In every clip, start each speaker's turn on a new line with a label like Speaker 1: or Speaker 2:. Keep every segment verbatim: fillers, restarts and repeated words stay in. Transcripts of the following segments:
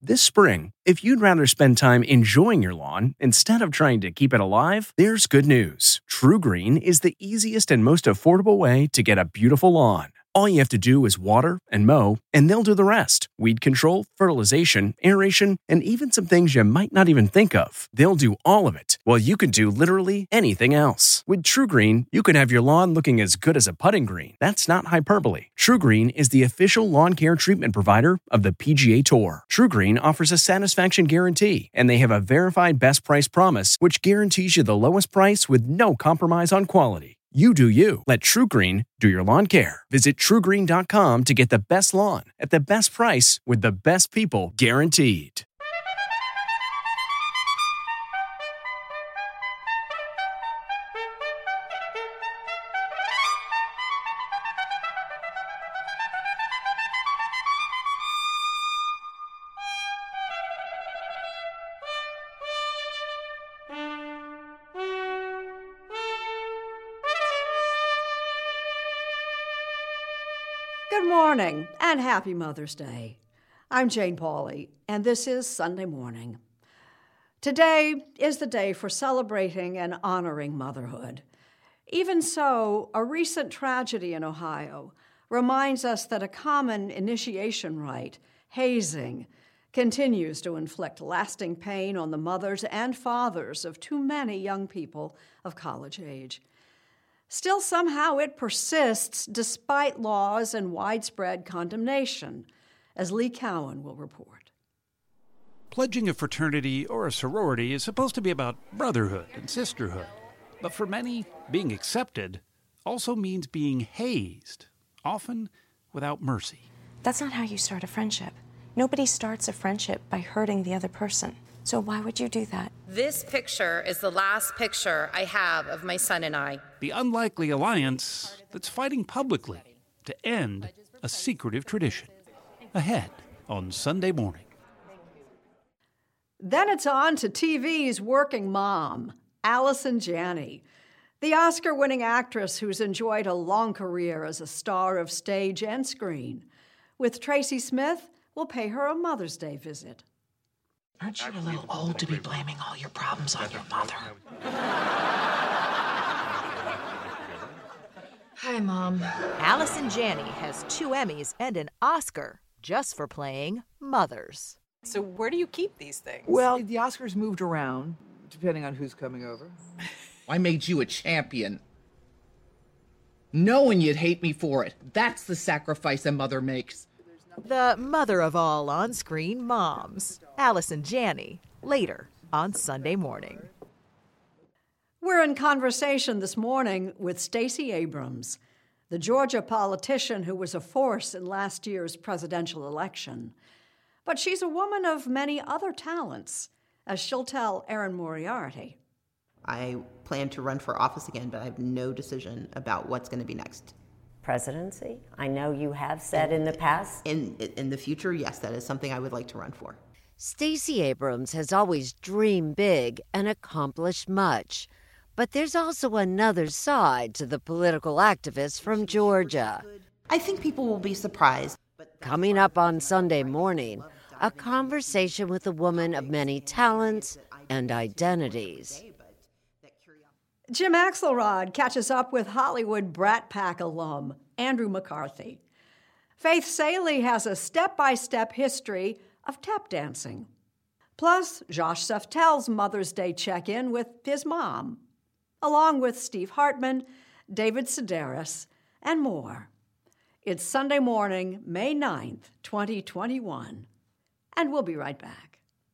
Speaker 1: This spring, if you'd rather spend time enjoying your lawn instead of trying to keep it alive, there's good news. TruGreen is the easiest and most affordable way to get a beautiful lawn. All you have to do is water and mow, and they'll do the rest. Weed control, fertilization, aeration, and even some things you might not even think of. They'll do all of it, while you can do literally anything else. With TruGreen, you can have your lawn looking as good as a putting green. That's not hyperbole. TruGreen is the official lawn care treatment provider of the P G A Tour. TruGreen offers a satisfaction guarantee, and they have a verified best price promise, which guarantees you the lowest price with no compromise on quality. You do you. Let TruGreen do your lawn care. Visit True Green dot com to get the best lawn at the best price with the best people guaranteed.
Speaker 2: Good morning and happy Mother's Day. I'm Jane Pauley, and this is Sunday Morning. Today is the day for celebrating and honoring motherhood. Even so, a recent tragedy in Ohio reminds us that a common initiation rite, hazing, continues to inflict lasting pain on the mothers and fathers of too many young people of college age. Still, somehow it persists despite laws and widespread condemnation, as Lee Cowan will report.
Speaker 3: Pledging a fraternity or a sorority is supposed to be about brotherhood and sisterhood. But for many, being accepted also means being hazed, often without mercy.
Speaker 4: That's not how you start a friendship. Nobody starts a friendship by hurting the other person. So why would you do that?
Speaker 5: This picture is the last picture I have of my son and I.
Speaker 3: The unlikely alliance that's fighting publicly to end a secretive tradition. Ahead on Sunday Morning.
Speaker 2: Then it's on to T V's working mom, Allison Janney, the Oscar-winning actress who's enjoyed a long career as a star of stage and screen. With Tracy Smith, we'll pay her a Mother's Day visit.
Speaker 6: Aren't you a little old to be blaming all your problems on your mother?
Speaker 7: Hi, Mom.
Speaker 8: Allison Janney has two Emmys and an Oscar just for playing mothers.
Speaker 7: So where do you keep these things?
Speaker 9: Well, the Oscars moved around, depending on who's coming over.
Speaker 10: I made you a champion. Knowing you'd hate me for it. That's the sacrifice a mother makes.
Speaker 8: The mother of all on-screen moms, Allison Janney, later on Sunday Morning.
Speaker 2: We're in conversation this morning with Stacey Abrams, the Georgia politician who was a force in last year's presidential election. But she's a woman of many other talents, as she'll tell Erin Moriarty.
Speaker 11: I plan to run for office again, but I have no decision about what's going to be next.
Speaker 12: Presidency? I know you have said in the past.
Speaker 11: In in the future, yes, that is something I would like to run for.
Speaker 13: Stacey Abrams has always dreamed big and accomplished much. But there's also another side to the political activist from Georgia.
Speaker 11: I think people will be surprised.
Speaker 13: Coming up on Sunday Morning, a conversation with a woman of many talents and identities.
Speaker 2: Jim Axelrod catches up with Hollywood Brat Pack alum Andrew McCarthy. Faith Salie has a step-by-step history of tap dancing. Plus, Josh Seftel's Mother's Day check-in with his mom, along with Steve Hartman, David Sedaris, and more. It's Sunday Morning, May ninth, twenty twenty-one, and we'll be right back.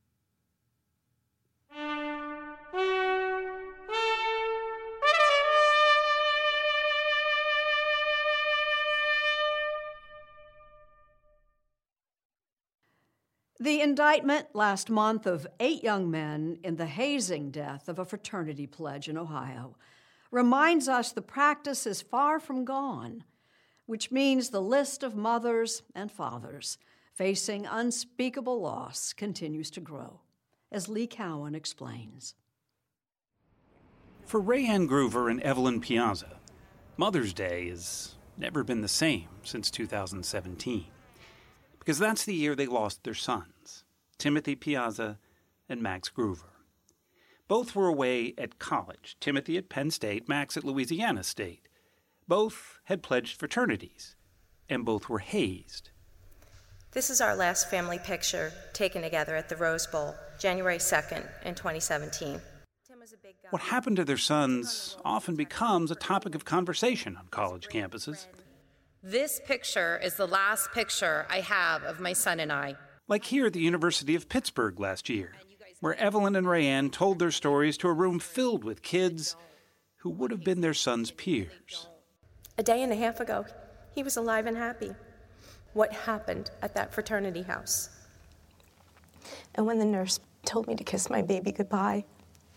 Speaker 2: The indictment last month of eight young men in the hazing death of a fraternity pledge in Ohio reminds us the practice is far from gone, which means the list of mothers and fathers facing unspeakable loss continues to grow, as Lee Cowan explains.
Speaker 3: For Rayanne Groover and Evelyn Piazza, Mother's Day has never been the same since two thousand seventeen. Because that's the year they lost their sons. Timothy Piazza and Max Groover. Both were away at college, Timothy at Penn State, Max at Louisiana State. Both had pledged fraternities, and both were hazed.
Speaker 14: This is our last family picture taken together at the Rose Bowl, January second in twenty seventeen.
Speaker 3: What happened to their sons often becomes a topic of conversation on college campuses.
Speaker 5: This picture is the last picture I have of my son and I.
Speaker 3: Like here at the University of Pittsburgh last year, where Evelyn and Rayanne told their stories to a room filled with kids who would have been their sons' peers.
Speaker 14: A day and a half ago, he was alive and happy. What happened at that fraternity house?
Speaker 4: And when the nurse told me to kiss my baby goodbye,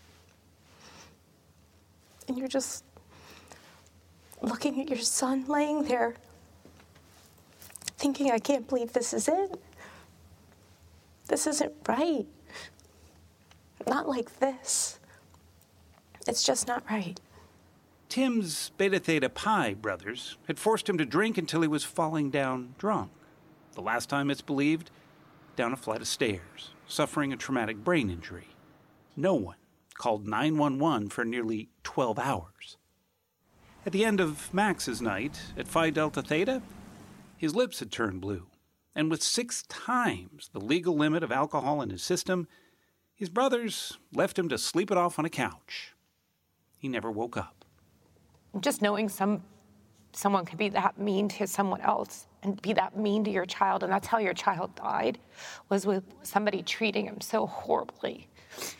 Speaker 4: and you're just looking at your son laying there, thinking, I can't believe this is it. This isn't right. Not like this. It's just not right.
Speaker 3: Tim's Beta Theta Pi brothers had forced him to drink until he was falling down drunk. The last time it's believed, down a flight of stairs, suffering a traumatic brain injury. No one called nine one one for nearly twelve hours. At the end of Max's night at Phi Delta Theta, his lips had turned blue, and with six times the legal limit of alcohol in his system, his brothers left him to sleep it off on a couch. He never woke up.
Speaker 15: Just knowing some someone could be that mean to someone else and be that mean to your child, and that's how your child died, was with somebody treating him so horribly.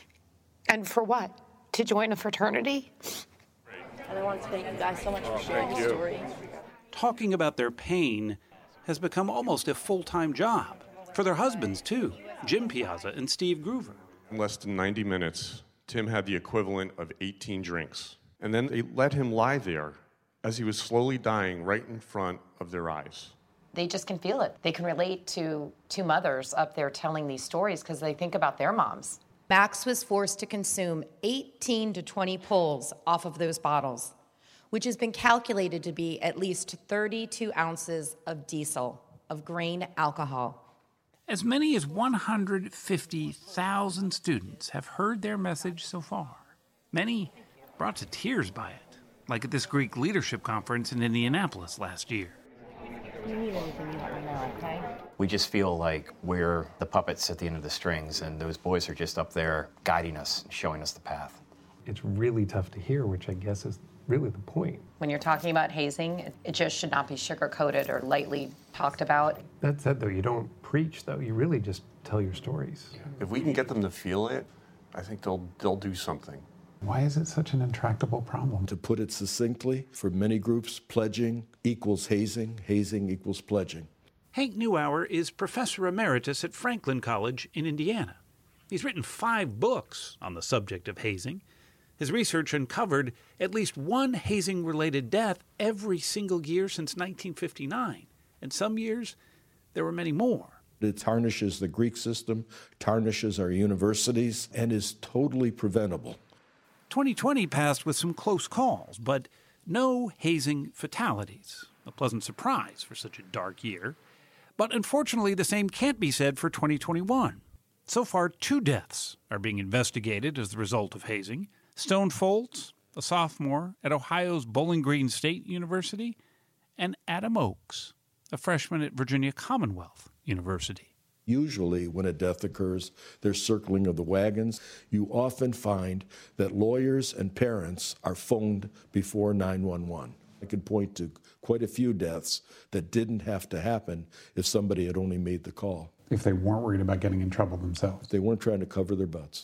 Speaker 15: And for what? To join a fraternity?
Speaker 16: And I want to thank you guys so much for sharing the story.
Speaker 3: Talking about their pain has become almost a full-time job. For their husbands, too, Jim Piazza and Steve Groover.
Speaker 17: In less than ninety minutes, Tim had the equivalent of eighteen drinks. And then they let him lie there as he was slowly dying right in front of their eyes.
Speaker 18: They just can feel it. They can relate to two mothers up there telling these stories because they think about their moms.
Speaker 19: Max was forced to consume eighteen to twenty pulls off of those bottles, which has been calculated to be at least thirty-two ounces of diesel, of grain alcohol.
Speaker 3: As many as one hundred fifty thousand students have heard their message so far. Many brought to tears by it, like at this Greek leadership conference in Indianapolis last year.
Speaker 16: If you need anything, you let me know, okay?
Speaker 20: We just feel like we're the puppets at the end of the strings, and those boys are just up there guiding us and showing us the path.
Speaker 21: It's really tough to hear, which I guess is really the point.
Speaker 18: When you're talking about hazing, it just should not be sugar-coated or lightly talked about.
Speaker 21: That said, though, you don't preach, though. You really just tell your stories.
Speaker 17: If we can get them to feel it, I think they'll they'll do something.
Speaker 21: Why is it such an intractable problem?
Speaker 22: To put it succinctly, for many groups, pledging equals hazing, hazing equals pledging.
Speaker 3: Hank Neubauer is professor emeritus at Franklin College in Indiana. He's written five books on the subject of hazing. His research uncovered at least one hazing-related death every single year since nineteen fifty-nine, and some years there were many more.
Speaker 22: It tarnishes the Greek system, tarnishes our universities, and is totally preventable.
Speaker 3: twenty twenty passed with some close calls, but no hazing fatalities. A pleasant surprise for such a dark year. But unfortunately, the same can't be said for twenty twenty-one. So far, two deaths are being investigated as the result of hazing. Stone Foltz, a sophomore at Ohio's Bowling Green State University, and Adam Oakes, a freshman at Virginia Commonwealth University.
Speaker 22: Usually, when a death occurs, there's circling of the wagons. You often find that lawyers and parents are phoned before nine one one. I could point to quite a few deaths that didn't have to happen if somebody had only made the call.
Speaker 21: If they weren't worried about getting in trouble themselves.
Speaker 22: If they weren't trying to cover their butts.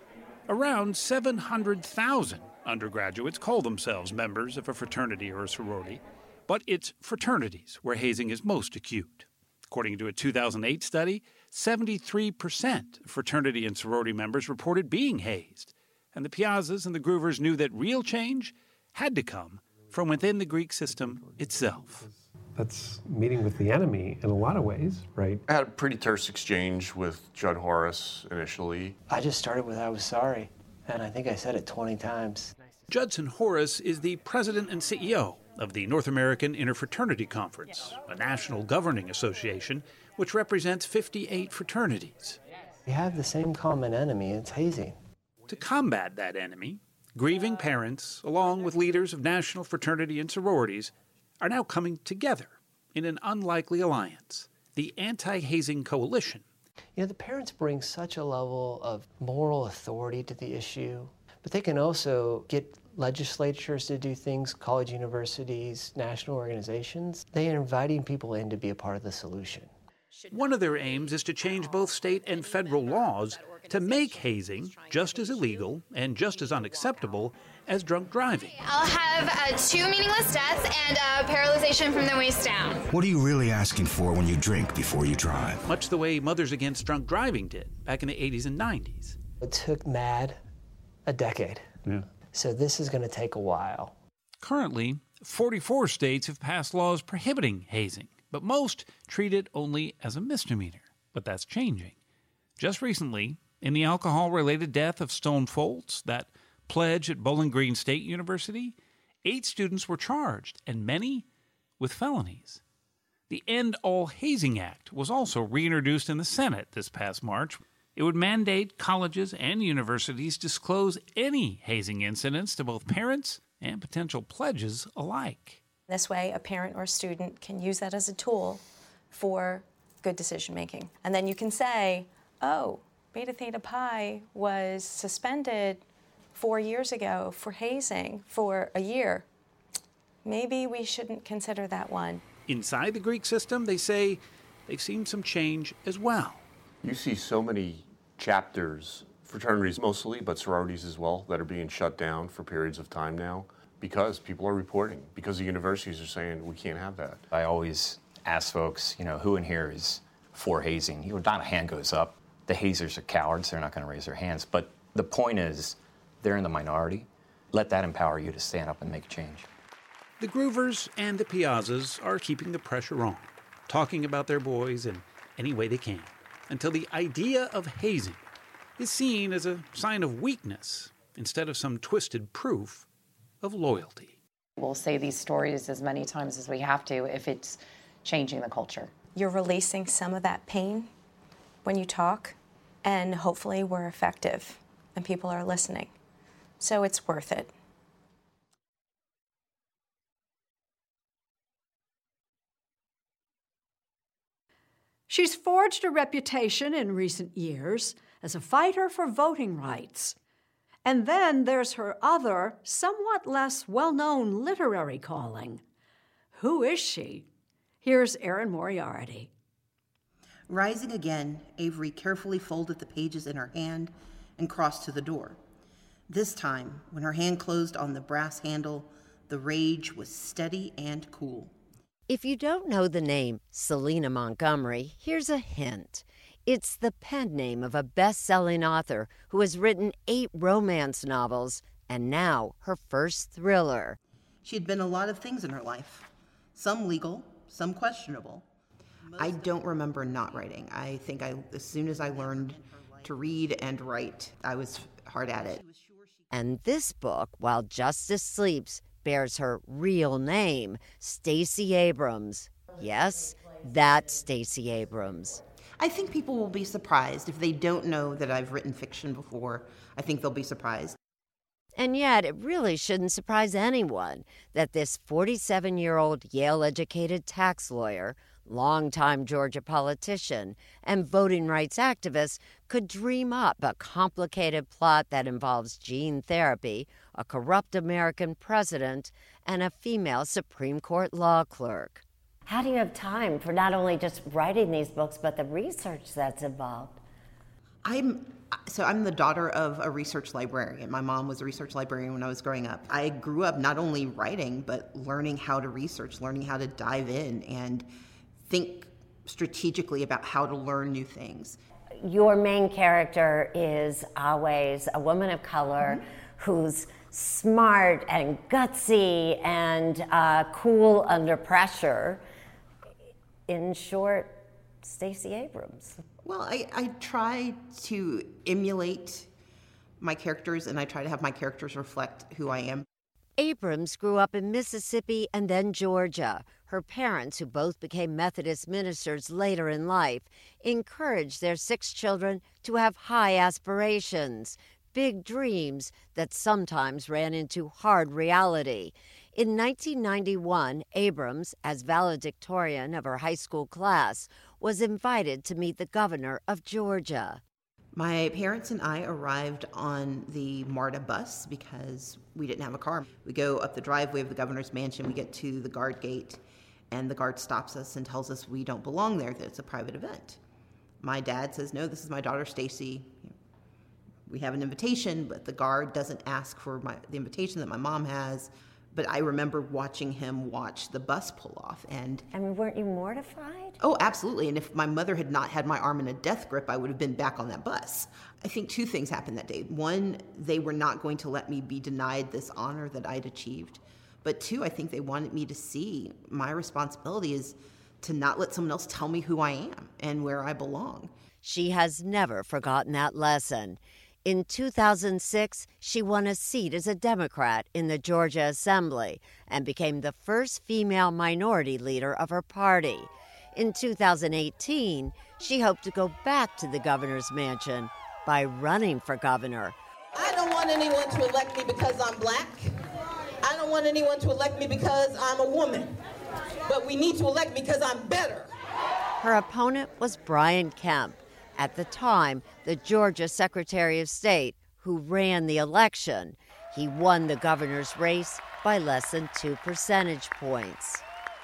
Speaker 3: Around seven hundred thousand undergraduates call themselves members of a fraternity or a sorority, but it's fraternities where hazing is most acute. According to a two thousand eight study, seventy-three percent of fraternity and sorority members reported being hazed, and the Piazzas and the Groovers knew that real change had to come from within the Greek system itself.
Speaker 21: That's meeting with the enemy in a lot of ways, right?
Speaker 17: I had a pretty terse exchange with Judd Horace initially.
Speaker 23: I just started with I was sorry, and I think I said it twenty times.
Speaker 3: Judson Horace is the president and C E O of the North American Interfraternity Conference, a national governing association which represents fifty-eight fraternities.
Speaker 23: We have the same common enemy, it's hazing.
Speaker 3: To combat that enemy, grieving parents, along with leaders of national fraternity and sororities, are now coming together in an unlikely alliance, the Anti-Hazing Coalition.
Speaker 23: You know, the parents bring such a level of moral authority to the issue, but they can also get legislatures to do things, college universities, national organizations. They are inviting people in to be a part of the solution.
Speaker 3: One of their aims is to change both state and federal laws to make hazing just as illegal and just as unacceptable as drunk driving.
Speaker 1: I'll have uh, two meaningless deaths and uh, paralyzation from the waist down.
Speaker 6: What are you really asking for when you drink before you drive?
Speaker 3: Much the way Mothers Against Drunk Driving did back in the eighties and nineties.
Speaker 23: It took MAD a decade.
Speaker 3: Yeah.
Speaker 23: So this is going to take a while.
Speaker 3: Currently, forty-four states have passed laws prohibiting hazing, but most treat it only as a misdemeanor. But that's changing. Just recently, in the alcohol-related death of Stone Foltz, that pledge at Bowling Green State University, eight students were charged, and many with felonies. The End All Hazing Act was also reintroduced in the Senate this past March. It would mandate colleges and universities disclose any hazing incidents to both parents and potential pledges alike.
Speaker 14: This way, a parent or a student can use that as a tool for good decision making. And then you can say, oh, Beta Theta Pi was suspended four years ago for hazing for a year. Maybe we shouldn't consider that one.
Speaker 3: Inside the Greek system, they say they've seen some change as well.
Speaker 17: You see so many chapters, fraternities mostly, but sororities as well, that are being shut down for periods of time now because people are reporting, because the universities are saying we can't have that.
Speaker 20: I always ask folks, you know, who in here is for hazing? You know, not a hand goes up. The hazers are cowards. They're not going to raise their hands. But the point is, they're in the minority. Let that empower you to stand up and make a change.
Speaker 3: The Groovers and the Piazzas are keeping the pressure on, talking about their boys in any way they can, until the idea of hazing is seen as a sign of weakness instead of some twisted proof of loyalty.
Speaker 18: We'll say these stories as many times as we have to if it's changing the culture.
Speaker 14: You're releasing some of that pain when you talk, and hopefully we're effective and people are listening. So it's worth it.
Speaker 2: She's forged a reputation in recent years as a fighter for voting rights. And then there's her other, somewhat less well-known literary calling. Who is she? Here's Erin Moriarty.
Speaker 11: Rising again, Avery carefully folded the pages in her hand and crossed to the door. This time, when her hand closed on the brass handle, the rage was steady and cool.
Speaker 13: If you don't know the name Selena Montgomery, here's a hint. It's the pen name of a best-selling author who has written eight romance novels and now her first thriller.
Speaker 11: She'd been a lot of things in her life, some legal, some questionable. I don't remember not writing. I think I, as soon as I learned to read and write, I was hard at it.
Speaker 13: And this book, While Justice Sleeps, bears her real name, Stacey Abrams. Yes, that Stacey Abrams.
Speaker 11: I think people will be surprised if they don't know that I've written fiction before. I think they'll be surprised.
Speaker 13: And yet, it really shouldn't surprise anyone that this forty-seven-year-old Yale-educated tax lawyer, longtime Georgia politician, and voting rights activist could dream up a complicated plot that involves gene therapy, a corrupt American president, and a female Supreme Court law clerk.
Speaker 12: How do you have time for not only just writing these books, but the research that's involved?
Speaker 11: I'm so I'm the daughter of a research librarian. My mom was a research librarian when I was growing up. I grew up not only writing, but learning how to research, learning how to dive in and think strategically about how to learn new things.
Speaker 12: Your main character is always a woman of color mm-hmm. who's smart and gutsy and uh, cool under pressure. In short, Stacey Abrams.
Speaker 11: Well, I, I try to emulate my characters, and I try to have my characters reflect who I am.
Speaker 13: Abrams grew up in Mississippi and then Georgia. Her parents, who both became Methodist ministers later in life, encouraged their six children to have high aspirations, big dreams that sometimes ran into hard reality. In nineteen ninety-one, Abrams, as valedictorian of her high school class, was invited to meet the governor of Georgia.
Speaker 11: My parents and I arrived on the MARTA bus because we didn't have a car. We go up the driveway of the governor's mansion, we get to the guard gate, and the guard stops us and tells us we don't belong there, that it's a private event. My dad says, no, this is my daughter, Stacy. We have an invitation, but the guard doesn't ask for my, the invitation that my mom has. But I remember watching him watch the bus pull off. And
Speaker 12: I mean, weren't you mortified?
Speaker 11: Oh, absolutely. And if my mother had not had my arm in a death grip, I would have been back on that bus. I think two things happened that day. One, they were not going to let me be denied this honor that I'd achieved. But two, I think they wanted me to see my responsibility is to not let someone else tell me who I am and where I belong.
Speaker 13: She has never forgotten that lesson. In two thousand six, she won a seat as a Democrat in the Georgia Assembly and became the first female minority leader of her party. In two thousand eighteen, she hoped to go back to the governor's mansion by running for governor.
Speaker 7: I don't want anyone to elect me because I'm black. I don't want anyone to elect me because I'm a woman. But we need to elect me because I'm better.
Speaker 13: Her opponent was Brian Kemp, at the time the Georgia Secretary of State, who ran the election. He won the governor's race by less than two percentage points.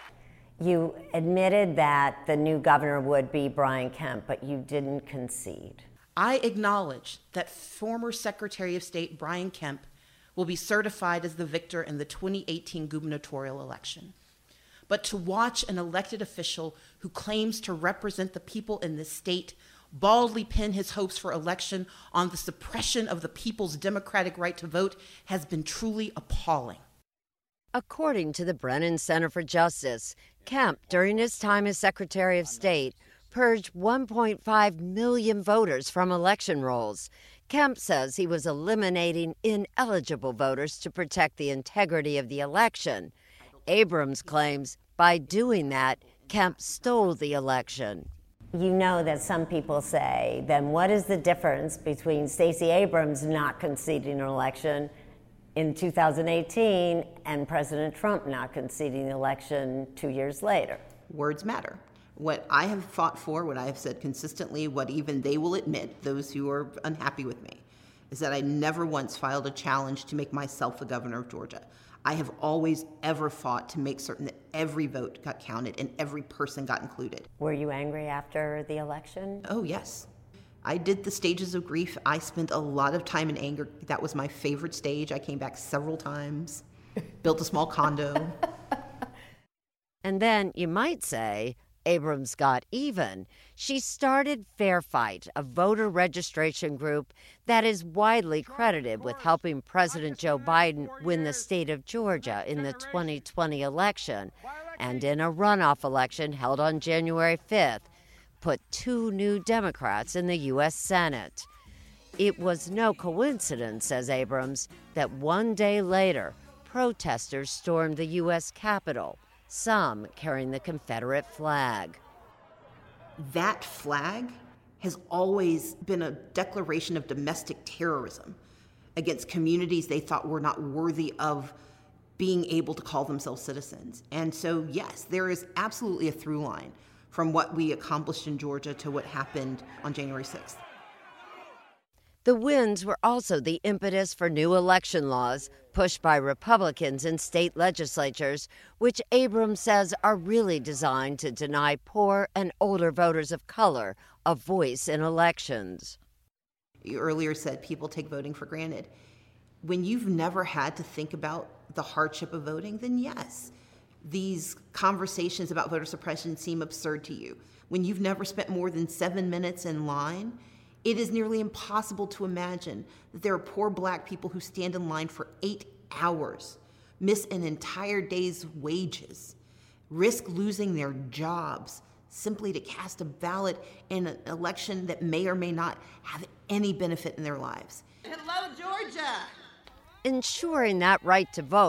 Speaker 12: You admitted that the new governor would be Brian Kemp, but you didn't concede.
Speaker 11: I acknowledge that former Secretary of State Brian Kemp will be certified as the victor in the twenty eighteen gubernatorial election. But to watch an elected official who claims to represent the people in this state baldly pin his hopes for election on the suppression of the people's democratic right to vote has been truly appalling.
Speaker 13: According to the Brennan Center for Justice, Kemp, during his time as Secretary of State, purged one point five million voters from election rolls. Kemp says he was eliminating ineligible voters to protect the integrity of the election. Abrams claims by doing that, Kemp stole the election.
Speaker 12: You know that some people say, then what is the difference between Stacey Abrams not conceding an election in two thousand eighteen and President Trump not conceding the election two years later?
Speaker 11: Words matter. What I have fought for, what I have said consistently, what even they will admit, those who are unhappy with me, is that I never once filed a challenge to make myself the governor of Georgia. I have always ever fought to make certain that every vote got counted and every person got included.
Speaker 12: Were you angry after the election?
Speaker 11: Oh, yes. I did the stages of grief. I spent a lot of time in anger. That was my favorite stage. I came back several times, built a small condo.
Speaker 13: And then, you might say, Abrams got even. She started Fair Fight, a voter registration group that is widely credited with helping President Joe Biden win the state of Georgia in the twenty twenty election, and in a runoff election held on January fifth, put two new Democrats in the U S Senate. It was no coincidence, says Abrams, that one day later, protesters stormed the U S Capitol, some carrying the Confederate flag.
Speaker 11: That flag has always been a declaration of domestic terrorism against communities they thought were not worthy of being able to call themselves citizens. And so, yes, there is absolutely a through line from what we accomplished in Georgia to what happened on January sixth.
Speaker 13: The wins were also the impetus for new election laws pushed by Republicans in state legislatures, which Abrams says are really designed to deny poor and older voters of color a voice in elections.
Speaker 11: You earlier said people take voting for granted. When you've never had to think about the hardship of voting, then yes, these conversations about voter suppression seem absurd to you. When you've never spent more than seven minutes in line, it is nearly impossible to imagine that there are poor black people who stand in line for eight hours, miss an entire day's wages, risk losing their jobs simply to cast a ballot in an election that may or may not have any benefit in their lives.
Speaker 7: Hello, Georgia.
Speaker 13: Ensuring that right to vote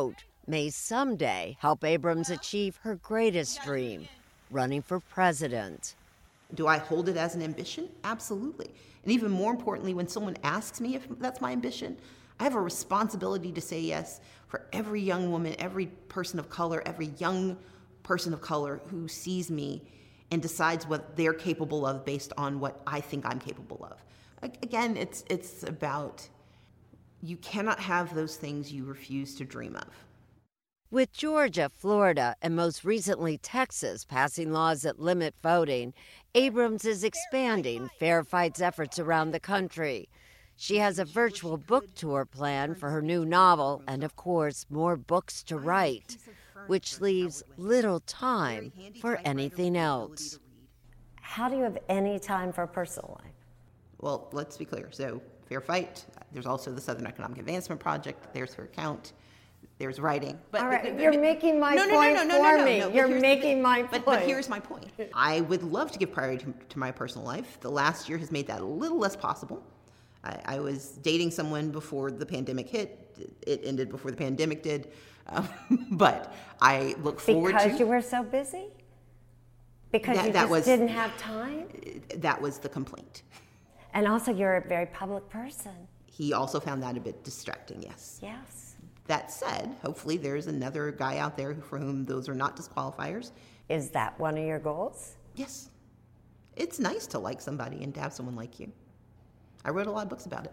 Speaker 13: may someday help Abrams achieve her greatest dream, running for president.
Speaker 11: Do I hold it as an ambition? Absolutely. And even more importantly, when someone asks me if that's my ambition, I have a responsibility to say yes for every young woman, every person of color, every young person of color who sees me and decides what they're capable of based on what I think I'm capable of. Again, it's it's about, you cannot have those things you refuse to dream of.
Speaker 13: With Georgia, Florida, and most recently Texas passing laws that limit voting, Abrams is expanding Fair Fight's efforts around the country. She has a virtual book tour planned for her new novel and, of course, more books to write, which leaves little time for anything else.
Speaker 12: How do you have any time for personal life?
Speaker 11: Well, let's be clear. So, Fair Fight, there's also the Southern Economic Advancement Project, there's her account, there's writing.
Speaker 12: But All right, you're making my
Speaker 11: no, no,
Speaker 12: point
Speaker 11: no, no,
Speaker 12: for
Speaker 11: no, no,
Speaker 12: me.
Speaker 11: no, no,
Speaker 12: You're making
Speaker 11: the,
Speaker 12: my
Speaker 11: but,
Speaker 12: point.
Speaker 11: But here's my point. I would love to give priority to, to my personal life. The last year has made that a little less possible. I, I was dating someone before the pandemic hit. It ended before the pandemic did. Um, but I look forward
Speaker 12: because
Speaker 11: to...
Speaker 12: Because you were so busy? Because
Speaker 11: that,
Speaker 12: you
Speaker 11: that
Speaker 12: just
Speaker 11: was,
Speaker 12: didn't have time?
Speaker 11: That was the complaint.
Speaker 12: And also, you're a very public person.
Speaker 11: He also found that a bit distracting, yes.
Speaker 12: Yes.
Speaker 11: That said, hopefully there's another guy out there for whom those are not disqualifiers.
Speaker 12: Is that one of your goals?
Speaker 11: Yes. It's nice to like somebody and to have someone like you. I wrote a lot of books about it.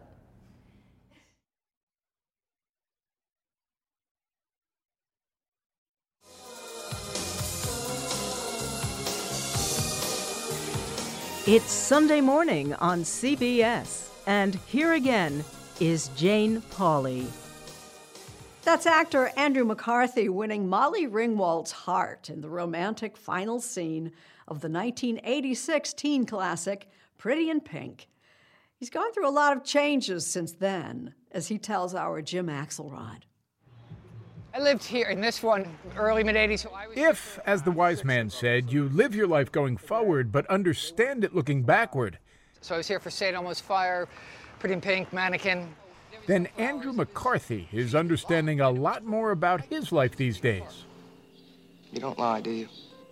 Speaker 8: It's Sunday morning on C B S, and here again is Jane Pauley.
Speaker 2: That's actor Andrew McCarthy winning Molly Ringwald's heart in the romantic final scene of the nineteen eighty-six teen classic Pretty in Pink. He's gone through a lot of changes since then, as he tells our Jim Axelrod.
Speaker 9: I lived here in this one, early mid-eighties. So I was
Speaker 10: if, as the wise man said, you live your life going forward but understand it looking backward,
Speaker 9: So I was here for Saint Elmo's Fire, Pretty in Pink, Mannequin.
Speaker 10: Then Andrew McCarthy is understanding a lot more about his life these days.
Speaker 24: You don't lie, do you?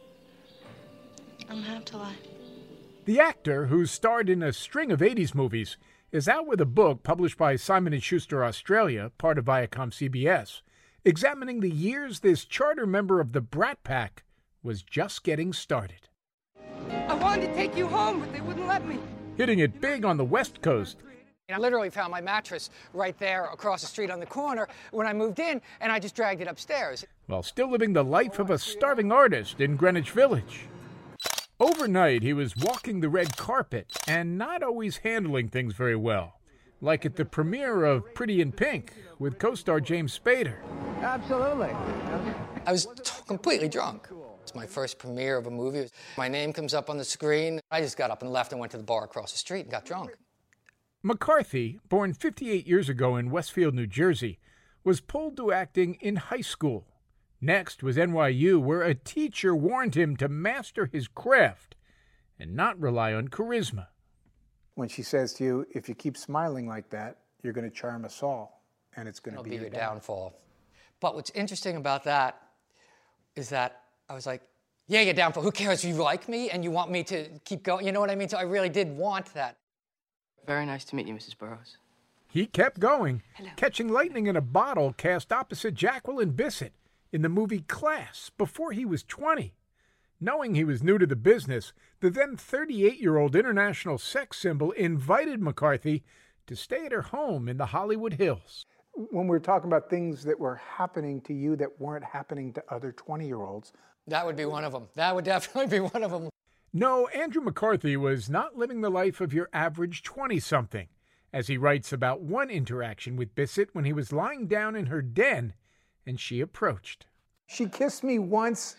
Speaker 4: I don't have to lie.
Speaker 10: The actor, who starred in a string of eighties movies, is out with a book published by Simon and Schuster Australia, part of Viacom C B S, examining the years this charter member of the Brat Pack was just getting started.
Speaker 9: I wanted to take you home, but they wouldn't let me.
Speaker 10: Hitting it big on the West Coast.
Speaker 9: I literally found my mattress right there across the street on the corner when I moved in, and I just dragged it upstairs.
Speaker 10: While still living the life of a starving artist in Greenwich Village. Overnight, he was walking the red carpet and not always handling things very well. Like at the premiere of Pretty in Pink with co-star James Spader.
Speaker 9: Absolutely. I was t- completely drunk. It's my first premiere of a movie. My name comes up on the screen. I just got up and left and went to the bar across the street and got drunk.
Speaker 10: McCarthy, born fifty-eight years ago in Westfield, New Jersey, was pulled to acting in high school. Next was N Y U, where a teacher warned him to master his craft and not rely on charisma.
Speaker 25: When she says to you, if you keep smiling like that, you're going to charm us all, and it's going to
Speaker 9: It'll
Speaker 25: be,
Speaker 9: be your
Speaker 25: downfall.
Speaker 9: downfall. But what's interesting about that is that I was like, yeah, your downfall. Who cares? You like me and you want me to keep going. You know what I mean? So I really did want that.
Speaker 24: Very nice to meet you, Missus Burroughs.
Speaker 10: He kept going, catching lightning in a bottle cast opposite Jacqueline Bisset in the movie Class before he was twenty. Knowing he was new to the business, the then thirty-eight-year-old international sex symbol invited McCarthy to stay at her home in the Hollywood Hills.
Speaker 25: When we're talking about things that were happening to you that weren't happening to other twenty-year-olds.
Speaker 9: That would be one of them. That would definitely be one of them.
Speaker 10: No, Andrew McCarthy was not living the life of your average twenty-something, as he writes about one interaction with Bisset when he was lying down in her den and she approached.
Speaker 25: She kissed me once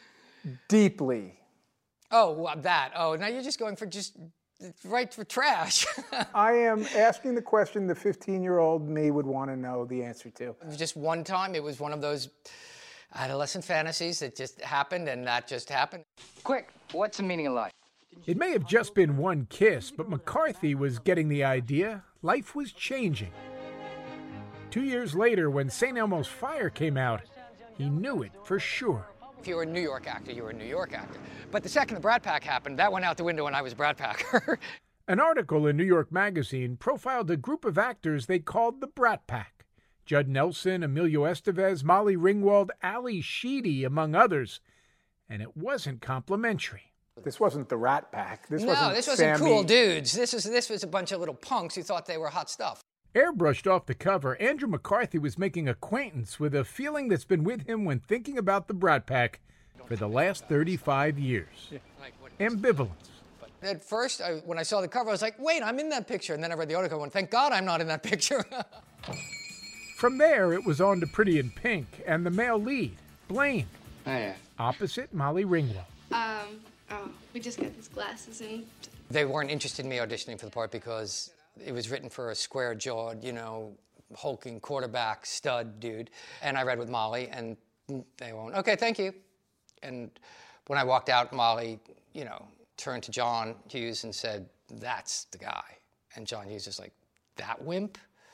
Speaker 25: deeply.
Speaker 9: Oh, well, that. Oh, now you're just going for just right for trash.
Speaker 25: I am asking the question the fifteen-year-old me would want to know the answer to.
Speaker 9: It was just one time. It was one of those adolescent fantasies that just happened, and that just happened.
Speaker 24: Quick, what's the meaning of life?
Speaker 10: It may have just been one kiss, but McCarthy was getting the idea. Life was changing. Two years later, when Saint Elmo's Fire came out, He knew it for sure.
Speaker 9: If you were a New York actor, you were a New York actor. But the second the Brat Pack happened, that went out the window and I was Brat Packer.
Speaker 10: An article in New York Magazine profiled a group of actors they called the Brat Pack. Judd Nelson, Emilio Estevez, Molly Ringwald, Ali Sheedy, among others. And it wasn't complimentary.
Speaker 25: This wasn't the Rat Pack. This
Speaker 9: no,
Speaker 25: wasn't
Speaker 9: this wasn't
Speaker 25: Sammy.
Speaker 9: cool dudes. This was, this was a bunch of little punks who thought they were hot stuff.
Speaker 10: Airbrushed off the cover, Andrew McCarthy was making acquaintance with a feeling that's been with him when thinking about the Brat Pack for the last thirty-five years. Ambivalence.
Speaker 9: At first, I, when I saw the cover, I was like, wait, I'm in that picture. And then I read the article and went, thank God I'm not in that picture.
Speaker 10: From there, it was on to Pretty in Pink and the male lead, Blaine.
Speaker 24: Oh, yeah.
Speaker 10: Opposite Molly Ringwald.
Speaker 5: Um, oh, we just got these glasses and...
Speaker 9: They weren't interested in me auditioning for the part because it was written for a square-jawed, you know, hulking quarterback stud dude. And I read with Molly, and they went, okay, thank you. And when I walked out, Molly, you know, turned to John Hughes and said, that's the guy. And John Hughes was like, that wimp?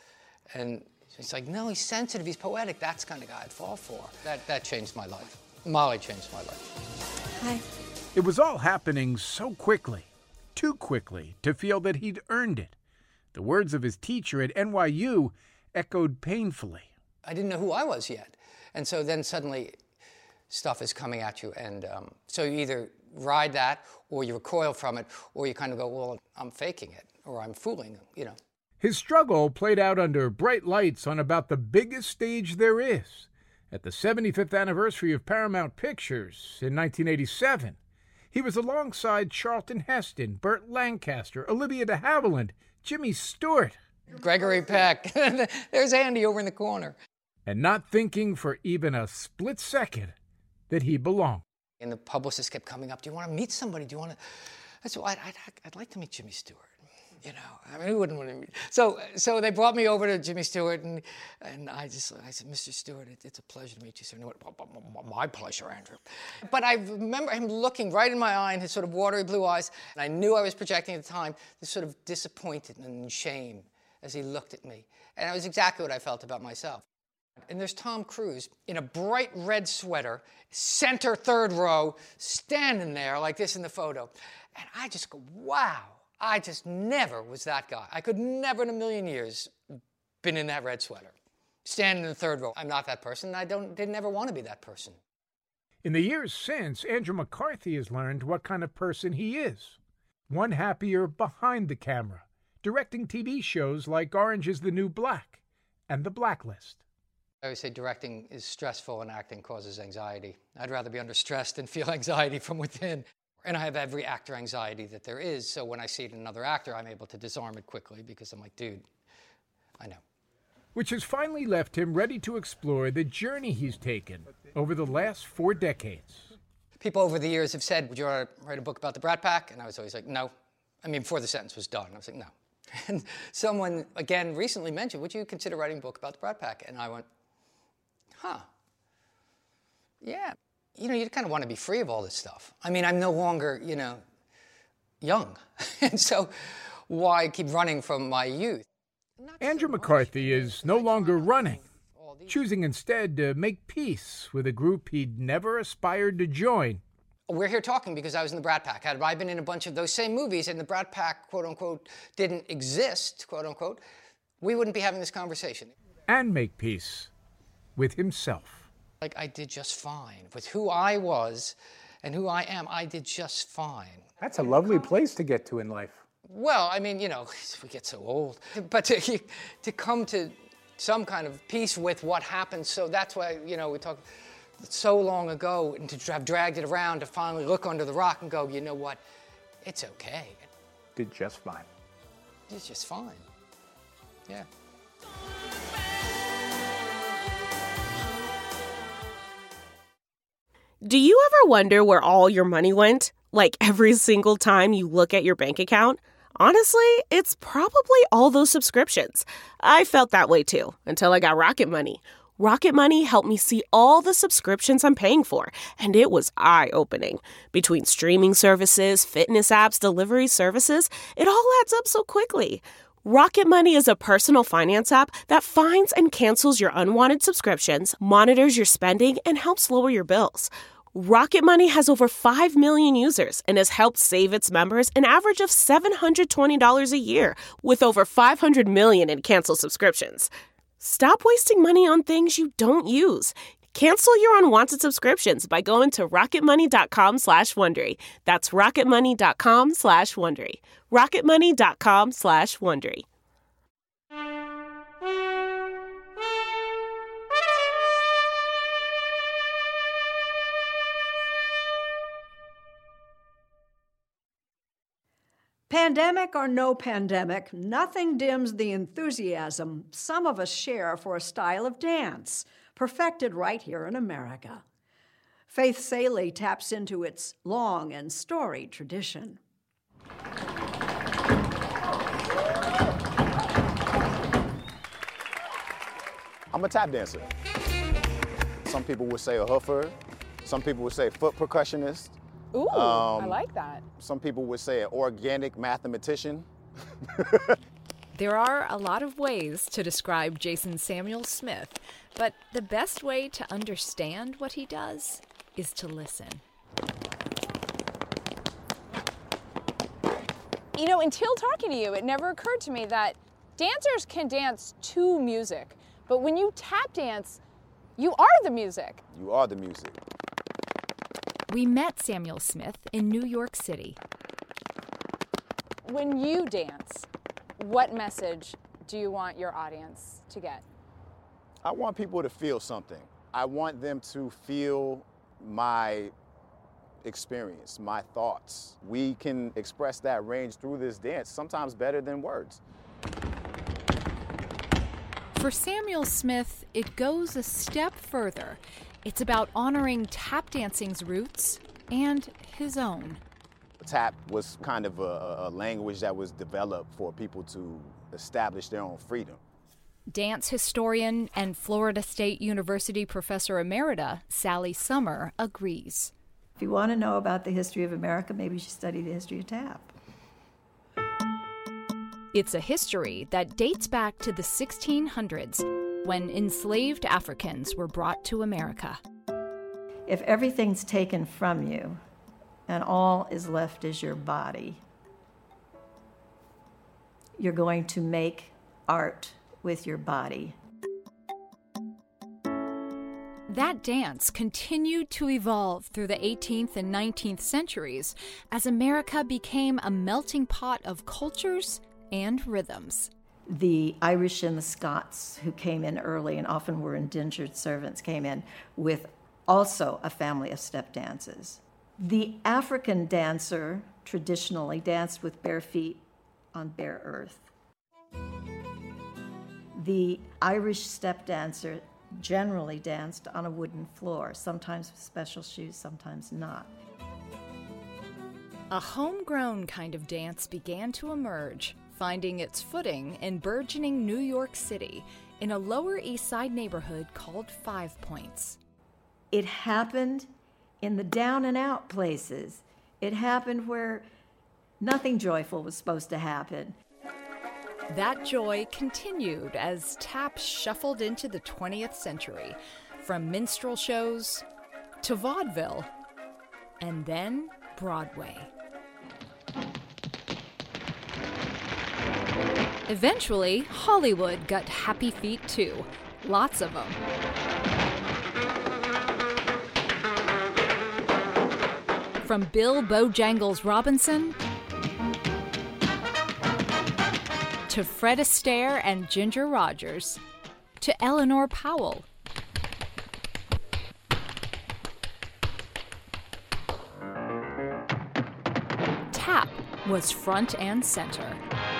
Speaker 9: And he's like, no, he's sensitive, he's poetic. That's the kind of guy I'd fall for. That, that changed my life. Molly changed my life.
Speaker 5: Hi.
Speaker 10: It was all happening so quickly, too quickly, to feel that he'd earned it. The words of his teacher at N Y U echoed painfully.
Speaker 9: I didn't know who I was yet. And so then suddenly stuff is coming at you. And um, so you either ride that or you recoil from it or you kind of go, well, I'm faking it or I'm fooling, you know.
Speaker 10: His struggle played out under bright lights on about the biggest stage there is. At the seventy-fifth anniversary of Paramount Pictures in nineteen eighty-seven, he was alongside Charlton Heston, Burt Lancaster, Olivia de Havilland, Jimmy Stewart.
Speaker 9: Gregory Peck. There's Andy over in the corner.
Speaker 10: And not thinking for even a split second that he belonged.
Speaker 9: And the publicist kept coming up, do you want to meet somebody? Do you want to? I said, well, I'd, I'd, I'd like to meet Jimmy Stewart. You know, I mean, who wouldn't want to meet? So, so they brought me over to Jimmy Stewart, and and I just, I said, Mister Stewart, it, it's a pleasure to meet you, sir. And he went, my pleasure, Andrew. But I remember him looking right in my eye, and his sort of watery blue eyes, and I knew I was projecting at the time this sort of disappointment and shame as he looked at me. And it was exactly what I felt about myself. And there's Tom Cruise in a bright red sweater, center third row, standing there like this in the photo. And I just go, wow. I just never was that guy. I could never in a million years been in that red sweater, standing in the third row. I'm not that person. I don't, didn't ever want to be that person.
Speaker 10: In the years since, Andrew McCarthy has learned what kind of person he is. One happier behind the camera, directing T V shows like Orange is the New Black and The Blacklist.
Speaker 9: I always say directing is stressful and acting causes anxiety. I'd rather be under stress than feel anxiety from within. And I have every actor anxiety that there is, so when I see it in another actor, I'm able to disarm it quickly because I'm like, dude, I know.
Speaker 10: Which has finally left him ready to explore the journey he's taken over the last four decades.
Speaker 9: People over the years have said, would you want to write a book about the Brat Pack? And I was always like, no. I mean, before the sentence was done, I was like, no. And someone, again, recently mentioned, would you consider writing a book about the Brat Pack? And I went, huh, yeah. You know, you kind of want to be free of all this stuff. I mean, I'm no longer, you know, young. And so why keep running from my youth?
Speaker 10: Andrew McCarthy is no longer running, choosing instead to make peace with a group he'd never aspired to join.
Speaker 9: We're here talking because I was in the Brat Pack. Had I been in a bunch of those same movies and the Brat Pack, quote unquote, didn't exist, quote unquote, we wouldn't be having this conversation.
Speaker 10: And make peace with himself.
Speaker 9: Like, I did just fine. With who I was and who I am, I did just fine.
Speaker 25: That's a lovely place to get to in life.
Speaker 9: Well, I mean, you know, we get so old. But to, to come to some kind of peace with what happened, so that's why, you know, we talked so long ago, and to have dragged it around to finally look under the rock and go, you know what, it's okay.
Speaker 25: Did just fine.
Speaker 9: It's just fine. Yeah.
Speaker 15: Do you ever wonder where all your money went? Like every single time you look at your bank account? Honestly, it's probably all those subscriptions. I felt that way too, until I got Rocket Money. Rocket Money helped me see all the subscriptions I'm paying for, and it was eye-opening. Between streaming services, fitness apps, delivery services, it all adds up so quickly. Rocket Money is a personal finance app that finds and cancels your unwanted subscriptions, monitors your spending, and helps lower your bills. Rocket Money has over five million users and has helped save its members an average of seven hundred twenty dollars a year, with over five hundred million in canceled subscriptions. Stop wasting money on things you don't use. Cancel your unwanted subscriptions by going to rocketmoney.com slash Wondery. That's rocketmoney.com slash Wondery. rocketmoney.com slash Wondery.
Speaker 2: Pandemic or no pandemic, nothing dims the enthusiasm some of us share for a style of dance perfected right here in America. Faith Salie taps into its long and storied tradition.
Speaker 1: I'm a tap dancer. Some people would say a hoofer. Some people would say foot percussionist.
Speaker 16: Ooh,
Speaker 1: um,
Speaker 16: I like that.
Speaker 1: Some people would say an organic mathematician.
Speaker 19: There are a lot of ways to describe Jason Samuel Smith, but the best way to understand what he does is to listen.
Speaker 16: You know, until talking to you, it never occurred to me that dancers can dance to music, but when you tap dance, you are the music.
Speaker 1: You are the music.
Speaker 19: We met Samuel Smith in New York City.
Speaker 16: When you dance, what message do you want your audience to get?
Speaker 1: I want people to feel something. I want them to feel my experience, my thoughts. We can express that range through this dance, sometimes better than words.
Speaker 19: For Samuel Smith, it goes a step further. It's about honoring tap dancing's roots and his own.
Speaker 1: Tap was kind of a, a language that was developed for people to establish their own freedom.
Speaker 19: Dance historian and Florida State University professor emerita Sally Summer agrees.
Speaker 21: If you want to know about the history of America, maybe you should study the history of tap.
Speaker 19: It's a history that dates back to the sixteen hundreds, when enslaved Africans were brought to America.
Speaker 21: If everything's taken from you and all is left is your body, you're going to make art with your body.
Speaker 19: That dance continued to evolve through the eighteenth and nineteenth centuries as America became a melting pot of cultures and rhythms.
Speaker 21: The Irish and the Scots, who came in early and often were indentured servants, came in with also a family of step dances. The African dancer traditionally danced with bare feet on bare earth. The Irish step dancer generally danced on a wooden floor, sometimes with special shoes, sometimes not.
Speaker 19: A homegrown kind of dance began to emerge, finding its footing in burgeoning New York City in a Lower East Side neighborhood called Five Points.
Speaker 21: It happened in the down and out places. It happened where nothing joyful was supposed to happen.
Speaker 19: That joy continued as tap shuffled into the twentieth century, from minstrel shows to vaudeville, and then Broadway. Eventually, Hollywood got happy feet too. Lots of them. From Bill Bojangles Robinson to Fred Astaire and Ginger Rogers to Eleanor Powell. Tap was front and center.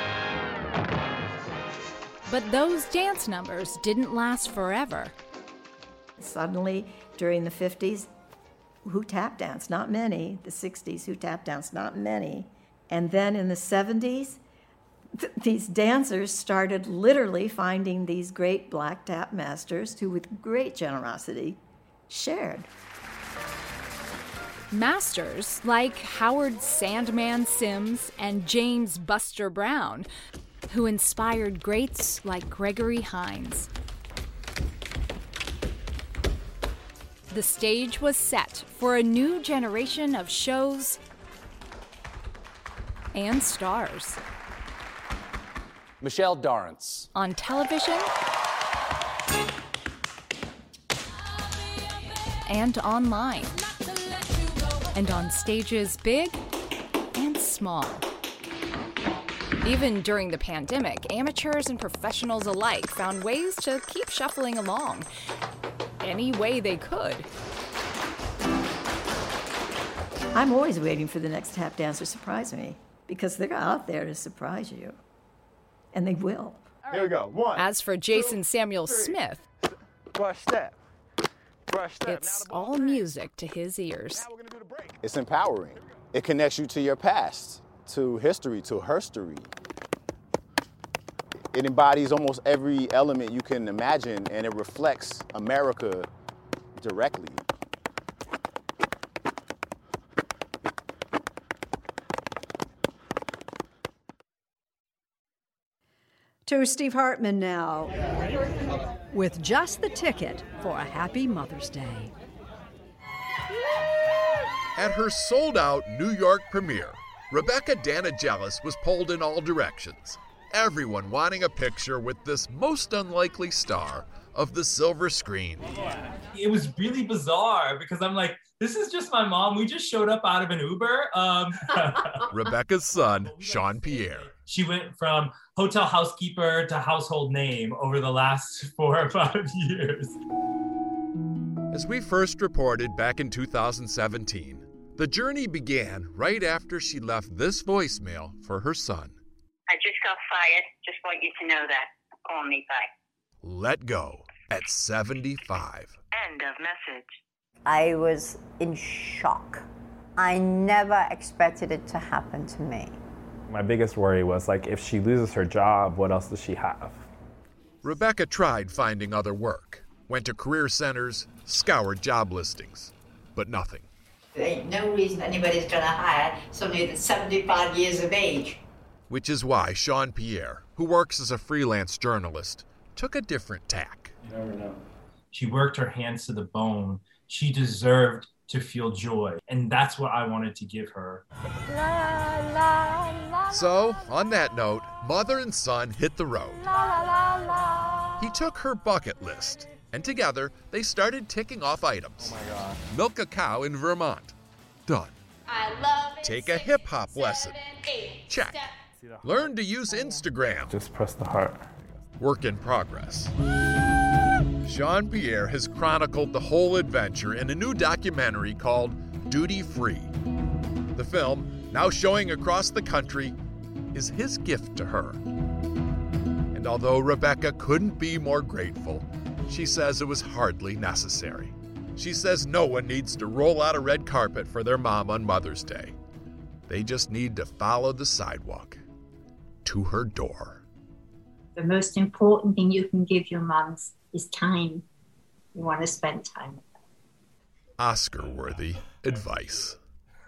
Speaker 19: But those dance numbers didn't last forever.
Speaker 21: Suddenly, during the fifties, who tap danced? Not many. The sixties, who tap danced? Not many. And then in the seventies, th- these dancers started literally finding these great black tap masters who, with great generosity, shared.
Speaker 19: Masters like Howard Sandman Sims and James Buster Brown who inspired greats like Gregory Hines. The stage was set for a new generation of shows and stars.
Speaker 6: Michelle Dorrance.
Speaker 19: On television and online. And on stages big and small. Even during the pandemic, amateurs and professionals alike found ways to keep shuffling along any way they could.
Speaker 21: I'm always waiting for the next tap dance to surprise me because they're out there to surprise you. And they will.
Speaker 1: Here we go. One.
Speaker 19: As for Jason Samuel Smith,
Speaker 1: brush step, brush step.
Speaker 19: It's all music to his ears.
Speaker 1: It's empowering. It connects you to your past, to history, to herstory. It embodies almost every element you can imagine, and it reflects America directly.
Speaker 2: To Steve Hartman now, with just the ticket for a happy Mother's Day.
Speaker 17: At her sold-out New York premiere, Rebecca Danagelis was pulled in all directions, everyone wanting a picture with this most unlikely star of the silver screen.
Speaker 20: It was really bizarre because I'm like, this is just my mom. We just showed up out of an Uber. Um,
Speaker 17: Rebecca's son, Sean Pierre.
Speaker 20: She went from hotel housekeeper to household name over the last four or five years.
Speaker 17: As we first reported back in two thousand seventeen, the journey began right after she left this voicemail for her son.
Speaker 22: I just got fired. Just want you to know that. Call me back.
Speaker 17: Let go at seventy-five.
Speaker 22: End of message.
Speaker 23: I was in shock. I never expected it to happen to me.
Speaker 26: My biggest worry was, like, if she loses her job, what else does she have?
Speaker 17: Rebecca tried finding other work, went to career centers, scoured job listings, but nothing.
Speaker 23: There ain't no reason anybody's gonna hire somebody that's seventy-five years of age.
Speaker 17: Which is why Sean Pierre, who works as a freelance journalist, took a different tack.
Speaker 20: You never know. She worked her hands to the bone. She deserved to feel joy, and that's what I wanted to give her.
Speaker 23: La, la, la,
Speaker 17: so, on that note, mother and son hit the road.
Speaker 23: la, la, la.
Speaker 17: He took her bucket list, and together they started ticking off items.
Speaker 26: Oh my God.
Speaker 17: Milk a cow in Vermont. Done.
Speaker 22: I love it.
Speaker 17: Take a hip hop lesson.
Speaker 22: Eight,
Speaker 17: Check. Learn to use Instagram.
Speaker 26: Just press the heart.
Speaker 17: Work in progress. Sean Pierre has chronicled the whole adventure in a new documentary called Duty Free. The film, now showing across the country, is his gift to her. And although Rebecca couldn't be more grateful, she says it was hardly necessary. She says no one needs to roll out a red carpet for their mom on Mother's Day. They just need to follow the sidewalk to her door.
Speaker 27: The most important thing you can give your mums is time. You want to spend time with them.
Speaker 17: Oscar-worthy advice.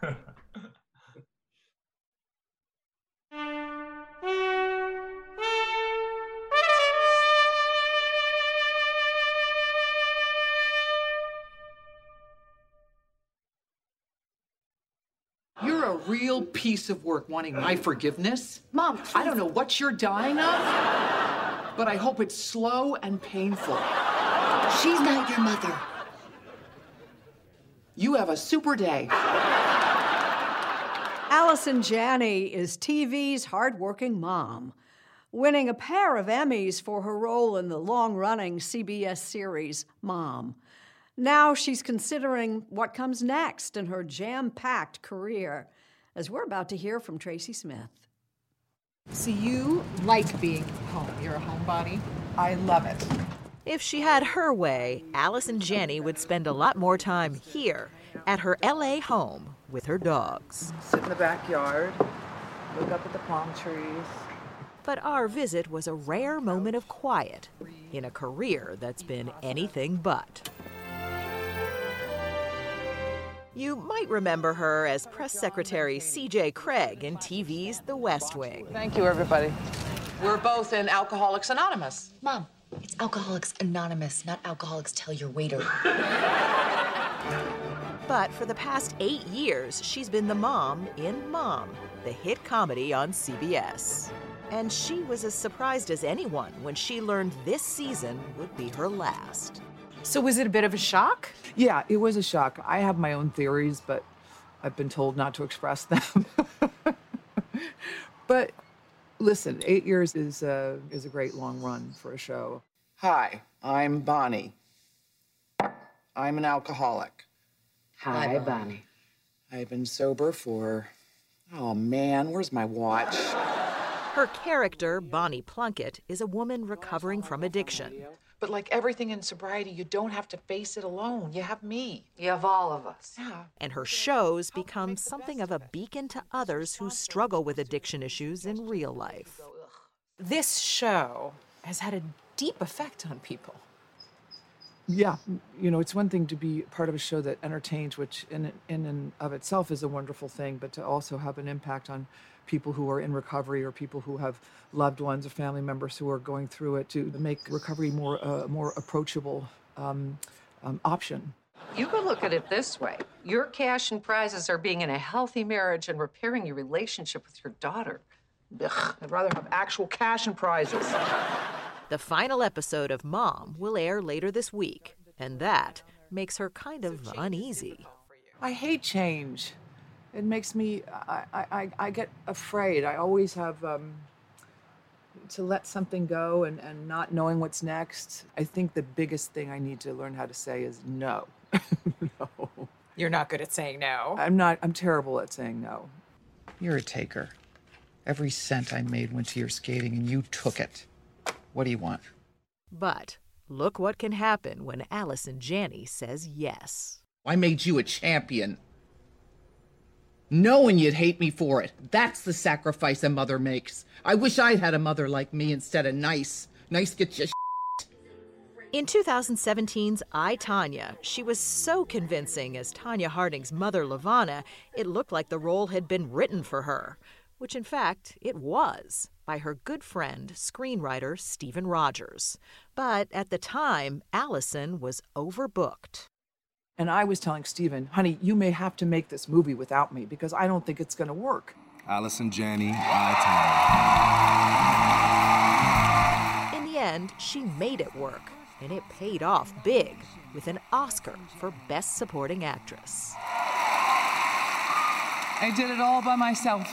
Speaker 28: You're a real piece of work wanting my forgiveness. Mom, I don't know what you're dying of, but I hope it's slow and painful.
Speaker 29: She's not your mother.
Speaker 28: You have a super day.
Speaker 2: Allison Janney is T V's hardworking mom, winning a pair of Emmys for her role in the long-running C B S series Mom. Now she's considering what comes next in her jam-packed career, as we're about to hear from Tracy Smith.
Speaker 28: So you like being home. You're a homebody. I love it.
Speaker 30: If she had her way, Allison Janney would spend a lot more time here at her L A home with her dogs.
Speaker 28: Sit in the backyard, look up at the palm trees.
Speaker 30: But our visit was a rare moment of quiet in a career that's been anything but. You might remember her as Press Secretary C J Cregg in T V's The West Wing.
Speaker 28: Thank you, everybody.
Speaker 3: We're both in Alcoholics Anonymous.
Speaker 29: Mom, it's Alcoholics Anonymous, not Alcoholics Tell Your Waiter.
Speaker 30: But for the past eight years, she's been the mom in Mom, the hit comedy on C B S. And she was as surprised as anyone when she learned this season would be her last.
Speaker 4: So was it a bit of a shock? Yeah, it was a shock. I have my own theories, but I've been told not to express them. But listen, eight years is a, is a great long run for a show.
Speaker 28: Hi, I'm Bonnie. I'm an alcoholic.
Speaker 4: Hi,
Speaker 28: Hi,
Speaker 4: Bonnie.
Speaker 28: I've been sober for, oh man, where's my watch?
Speaker 30: Her character, Bonnie Plunkett, is a woman recovering from addiction.
Speaker 3: But like everything in sobriety, you don't have to face it alone. You have me.
Speaker 4: You have all of us.
Speaker 3: Yeah.
Speaker 30: And her shows become something of a beacon to others who struggle with addiction issues in real life.
Speaker 4: This show has had a deep effect on people. Yeah, you know, it's one thing to be part of a show that entertains, which in, in and of itself is a wonderful thing, but to also have an impact on people who are in recovery or people who have loved ones or family members who are going through it, to make recovery more uh, more approachable um, um, option.
Speaker 6: You could look at it this way. Your cash and prizes are being in a healthy marriage and repairing your relationship with your daughter.
Speaker 3: Ugh, I'd rather have actual cash and prizes.
Speaker 30: The final episode of Mom will air later this week, and that makes her kind of uneasy.
Speaker 4: I hate change. It makes me, I, I, I get afraid. I always have um, to let something go and, and not knowing what's next. I think the biggest thing I need to learn how to say is no. No. You're not good at saying no. I'm not, I'm terrible at saying no.
Speaker 3: You're a taker. Every cent I made went to your skating and you took it. What do you want?
Speaker 30: But look what can happen when Allison Janney says yes.
Speaker 3: I made you a champion. Knowing you'd hate me for it. That's the sacrifice a mother makes. I wish I'd had a mother like me instead of nice. Nice gets you shit.
Speaker 30: In twenty seventeen's I, Tonya, she was so convincing as Tonya Harding's mother, LaVonna, it looked like the role had been written for her, which in fact it was, by her good friend, screenwriter Stephen Rogers. But at the time, Allison was overbooked.
Speaker 4: And I was telling Stephen, honey, you may have to make this movie without me because I don't think it's going to work.
Speaker 7: Allison Janney, I,
Speaker 30: Tonya. In the end, she made it work, and it paid off big with an Oscar for Best Supporting Actress.
Speaker 4: I did it all by myself.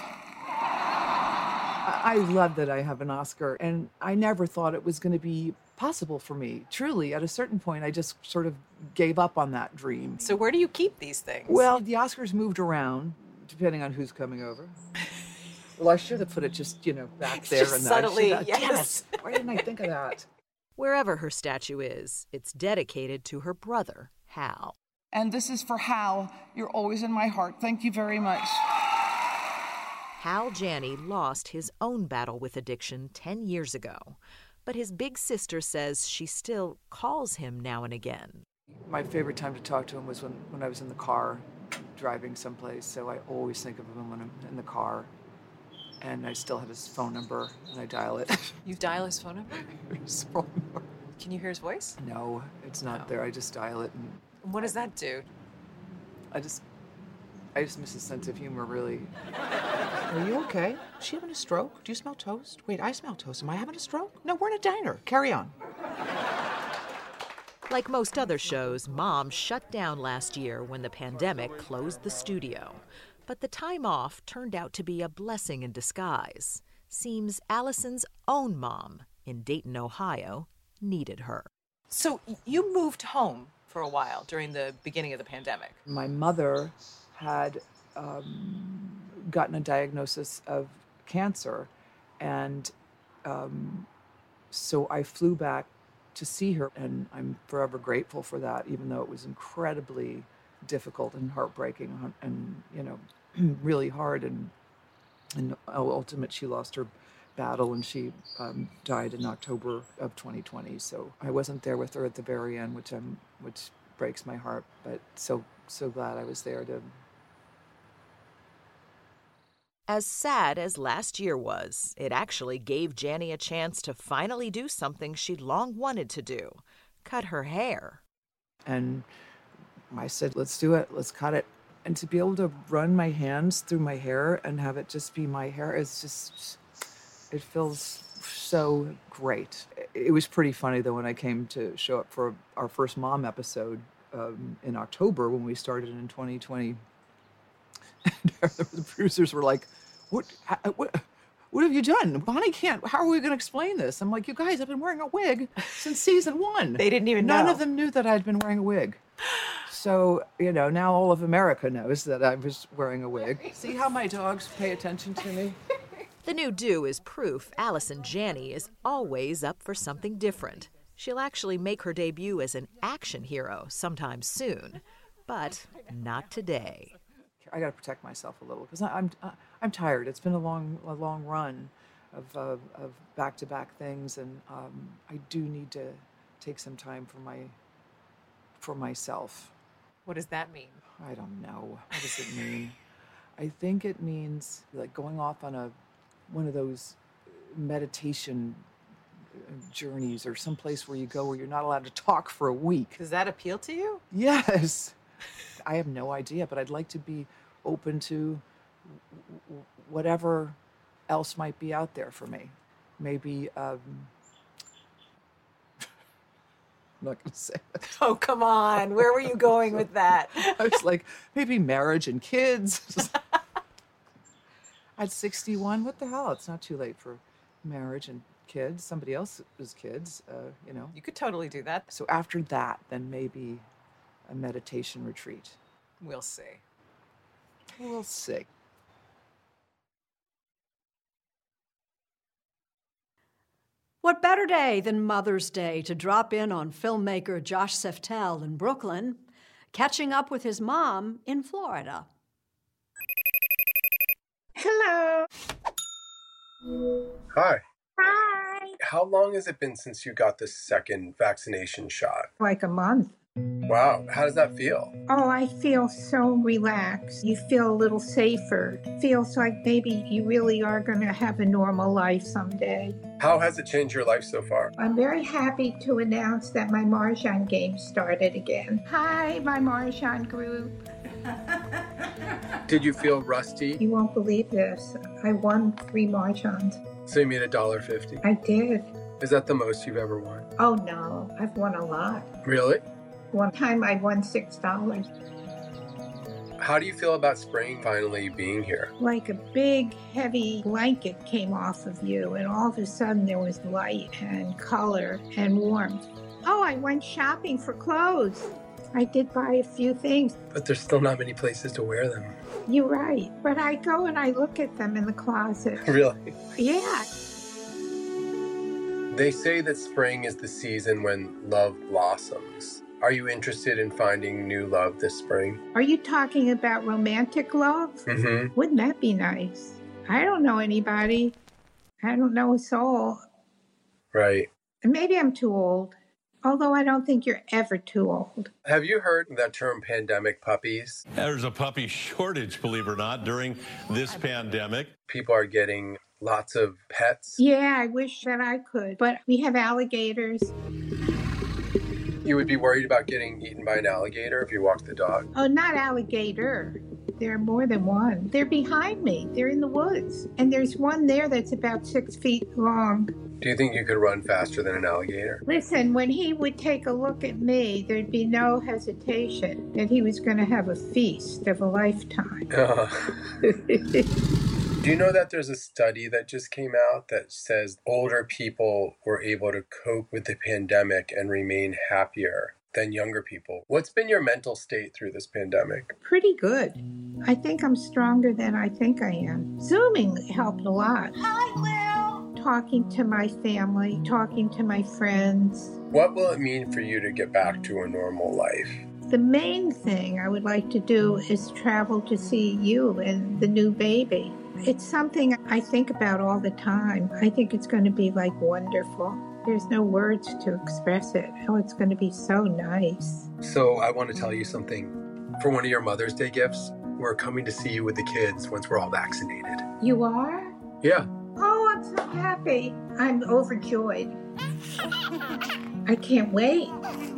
Speaker 4: I love that I have an Oscar, and I never thought it was going to be possible for me. Truly, at a certain point, I just sort of gave up on that dream. So where do you keep these things? Well, the Oscars moved around, depending on who's coming over. Well, I should have put it just, you know, back there. Just and subtly, I should have, yes. Damn it. Why didn't I think of that?
Speaker 30: Wherever her statue is, it's dedicated to her brother, Hal.
Speaker 4: And this is for Hal. You're always in my heart. Thank you very much.
Speaker 30: Hal Janney lost his own battle with addiction ten years ago, but his big sister says she still calls him now and again.
Speaker 4: My favorite time to talk to him was when, when I was in the car driving someplace, so I always think of him when I'm in the car. And I still have his phone number, and I dial it. You dial his phone number? His phone number. Can you hear his voice? No, it's not no. there. I just dial it. And what does that do? I just, I just miss his sense of humor, really. Are you okay? Is she having a stroke? Do you smell toast? Wait, I smell toast. Am I having a stroke? No, we're in a diner. Carry on.
Speaker 30: Like most other shows, Mom shut down last year when the pandemic closed the studio. But the time off turned out to be a blessing in disguise. Seems Allison's own mom in Dayton, Ohio, needed her.
Speaker 4: So you moved home for a while during the beginning of the pandemic. My mother had um, gotten a diagnosis of cancer, and um, so I flew back to see her, and I'm forever grateful for that, even though it was incredibly difficult and heartbreaking and, you know, really hard. And, and ultimately, she lost her battle, and she um, died in October of twenty twenty. So I wasn't there with her at the very end, which I'm, which breaks my heart. But so so glad I was there to
Speaker 30: As sad as last year was, it actually gave Janny a chance to finally do something she'd long wanted to do, cut her hair.
Speaker 4: And I said, let's do it, let's cut it. And to be able to run my hands through my hair and have it just be my hair is just, it feels so great. It was pretty funny, though, when I came to show up for our first mom episode um, in October when we started in twenty twenty. The producers were like, what, what, what have you done? Bonnie can't, how are we going to explain this? I'm like, you guys, I've been wearing a wig since season one. They didn't even know. None of them knew that I'd been wearing a wig. So, you know, now all of America knows that I was wearing a wig. See how my dogs pay attention to me?
Speaker 30: The new do is proof Allison Janney is always up for something different. She'll actually make her debut as an action hero sometime soon, but not today.
Speaker 4: I got to protect myself a little because I'm I'm tired. It's been a long a long run of uh, of back-to-back things, and um, I do need to take some time for my for myself.
Speaker 5: What does that mean?
Speaker 4: I don't know. What does it mean? I think it means like going off on a one of those meditation journeys or someplace where you go where you're not allowed to talk for a week.
Speaker 5: Does that appeal to you?
Speaker 4: Yes. I have no idea, but I'd like to be open to whatever else might be out there for me. Maybe, um, I'm not going to say it.
Speaker 5: Oh, come on. Where were you going with that?
Speaker 4: I was like, maybe marriage and kids. At sixty-one, what the hell? It's not too late for marriage and kids. Somebody else's kids, uh, you know.
Speaker 5: You could totally do that.
Speaker 4: So after that, then maybe a meditation retreat.
Speaker 5: We'll see.
Speaker 4: We'll see.
Speaker 2: What better day than Mother's Day to drop in on filmmaker Josh Seftel in Brooklyn, catching up with his mom in Florida.
Speaker 8: Hello.
Speaker 10: Hi.
Speaker 8: Hi.
Speaker 10: How long has it been since you got the second vaccination shot?
Speaker 8: Like a month.
Speaker 10: Wow. How does that feel?
Speaker 8: Oh, I feel so relaxed. You feel a little safer. Feels like maybe you really are going to have a normal life someday.
Speaker 10: How has it changed your life so far?
Speaker 8: I'm very happy to announce that my Mahjong game started again. Hi, my Mahjong group.
Speaker 10: Did you feel rusty?
Speaker 8: You won't believe this. I won three Mahjongs.
Speaker 10: So you made a dollar fifty?
Speaker 8: I did.
Speaker 10: Is that the most you've ever won?
Speaker 8: Oh, no. I've won a lot.
Speaker 10: Really?
Speaker 8: One time I won six dollars.
Speaker 10: How do you feel about spring finally being here?
Speaker 8: Like a big, heavy blanket came off of you, and all of a sudden there was light and color and warmth. Oh, I went shopping for clothes. I did buy a few things.
Speaker 10: But there's still not many places to wear them.
Speaker 8: You're right. But I go and I look at them in the closet.
Speaker 10: Really?
Speaker 8: Yeah.
Speaker 10: They say that spring is the season when love blossoms. Are you interested in finding new love this spring?
Speaker 8: Are you talking about romantic love?
Speaker 10: Mm-hmm.
Speaker 8: Wouldn't that be nice? I don't know anybody. I don't know a soul.
Speaker 10: Right.
Speaker 8: And maybe I'm too old. Although I don't think you're ever too old.
Speaker 10: Have you heard that term pandemic puppies?
Speaker 11: There's a puppy shortage, believe it or not, during this pandemic.
Speaker 10: People are getting lots of pets.
Speaker 8: Yeah, I wish that I could. But we have alligators.
Speaker 10: You would be worried about getting eaten by an alligator if you walked the dog?
Speaker 8: Oh, not alligator. There are more than one. They're behind me. They're in the woods. And there's one there that's about six feet long.
Speaker 10: Do you think you could run faster than an alligator?
Speaker 8: Listen, when he would take a look at me, there'd be no hesitation that he was going to have a feast of a lifetime.
Speaker 10: Uh. Do you know that there's a study that just came out that says older people were able to cope with the pandemic and remain happier than younger people? What's been your mental state through this pandemic?
Speaker 8: Pretty good. I think I'm stronger than I think I am. Zooming helped a lot. Hi, Lil. Talking to my family, talking to my friends.
Speaker 10: What will it mean for you to get back to a normal life?
Speaker 8: The main thing I would like to do is travel to see you and the new baby. It's something I think about all the time. I think it's going to be like wonderful. There's no words to express it. Oh, it's going to be so nice.
Speaker 10: So I want to tell you something. For one of your Mother's Day gifts, we're coming to see you with the kids once we're all vaccinated.
Speaker 8: You are?
Speaker 10: Yeah.
Speaker 8: Oh, I'm so happy. I'm overjoyed. I can't wait.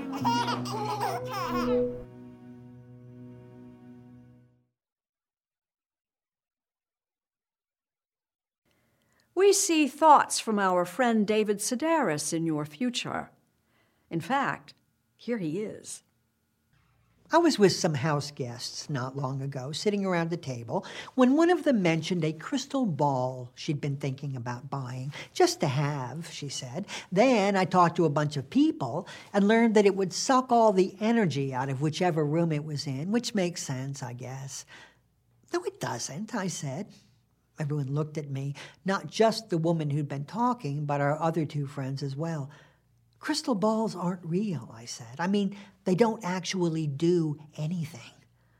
Speaker 2: We see thoughts from our friend David Sedaris in your future. In fact, here he is.
Speaker 9: I was with some house guests not long ago, sitting around a table, when one of them mentioned a crystal ball she'd been thinking about buying, just to have, she said. Then I talked to a bunch of people and learned that it would suck all the energy out of whichever room it was in, which makes sense, I guess. No, it doesn't, I said. Everyone looked at me, not just the woman who'd been talking, but our other two friends as well. Crystal balls aren't real, I said. I mean, they don't actually do anything.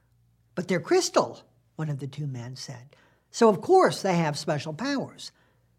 Speaker 9: But they're crystal, one of the two men said. So of course they have special powers.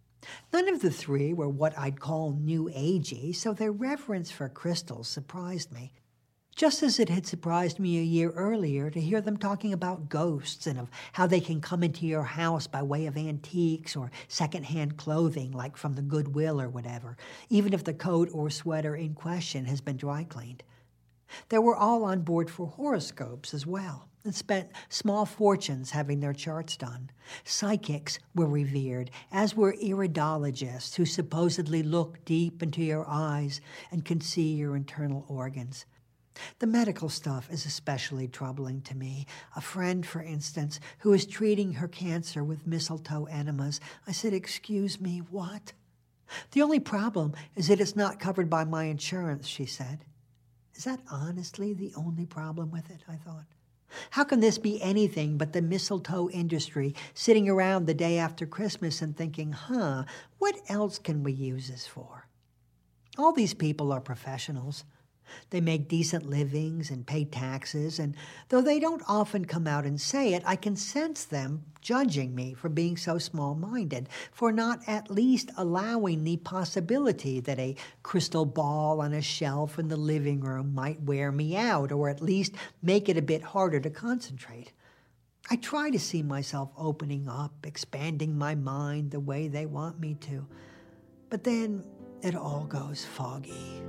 Speaker 9: None of the three were what I'd call new agey, so their reverence for crystals surprised me. Just as it had surprised me a year earlier to hear them talking about ghosts and of how they can come into your house by way of antiques or secondhand clothing, like from the Goodwill or whatever, even if the coat or sweater in question has been dry cleaned. They were all on board for horoscopes as well and spent small fortunes having their charts done. Psychics were revered, as were iridologists who supposedly look deep into your eyes and can see your internal organs. The medical stuff is especially troubling to me. A friend, for instance, who is treating her cancer with mistletoe enemas. I said, excuse me, what? The only problem is that it's not covered by my insurance, she said. Is that honestly the only problem with it, I thought? How can this be anything but the mistletoe industry sitting around the day after Christmas and thinking, huh, what else can we use this for? All these people are professionals. They make decent livings and pay taxes, and though they don't often come out and say it, I can sense them judging me for being so small-minded, for not at least allowing the possibility that a crystal ball on a shelf in the living room might wear me out, or at least make it a bit harder to concentrate. I try to see myself opening up, expanding my mind the way they want me to, but then it all goes foggy.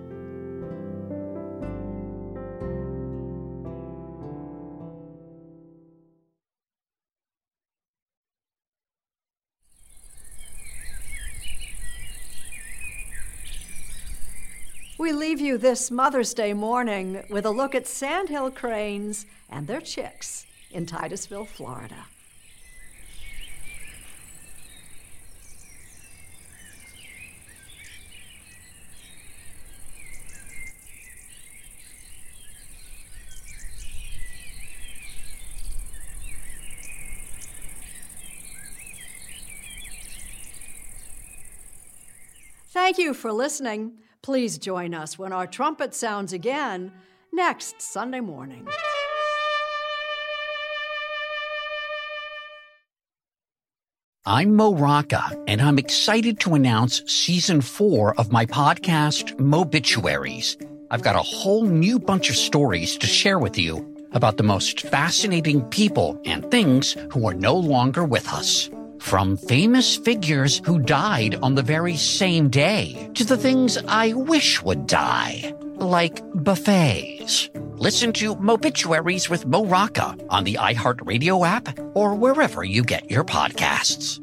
Speaker 2: We leave you this Mother's Day morning with a look at sandhill cranes and their chicks in Titusville, Florida. Thank you for listening. Please join us when our trumpet sounds again next Sunday morning.
Speaker 12: I'm Mo Rocca, and I'm excited to announce season four of my podcast, Mobituaries. I've got a whole new bunch of stories to share with you about the most fascinating people and things who are no longer with us. From famous figures who died on the very same day to the things I wish would die, like buffets. Listen to Mobituaries with Mo Rocca on the iHeartRadio app or wherever you get your podcasts.